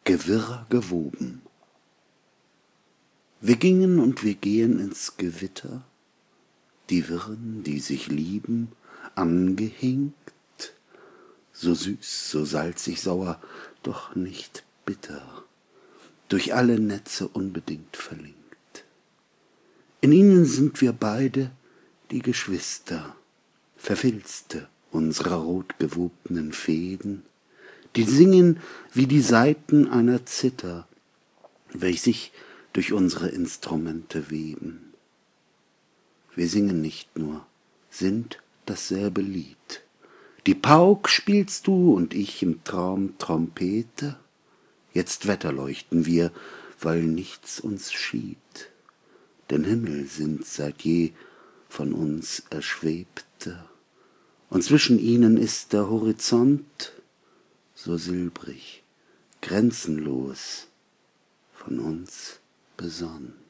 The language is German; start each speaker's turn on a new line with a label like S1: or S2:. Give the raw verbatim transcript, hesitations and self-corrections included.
S1: Gewirrer gewoben. Wir gingen und wir gehen ins Gewitter, die Wirren, die sich lieben, angehinkt, so süß, so salzig, sauer, doch nicht bitter, durch alle Netze unbedingt verlinkt. In ihnen sind wir beide die Geschwister, Verfilzte unserer rotgewobenen Fäden, die singen wie die Saiten einer Zither, welch sich durch unsere Instrumente weben. Wir singen nicht nur, sind dasselbe Lied. Die Pauk spielst du und ich im Traum Trompete. Jetzt wetterleuchten wir, weil nichts uns schied. Denn Himmel sind seit je von uns erschwebte. Und zwischen ihnen ist der Horizont so silbrig, grenzenlos von uns besonnen.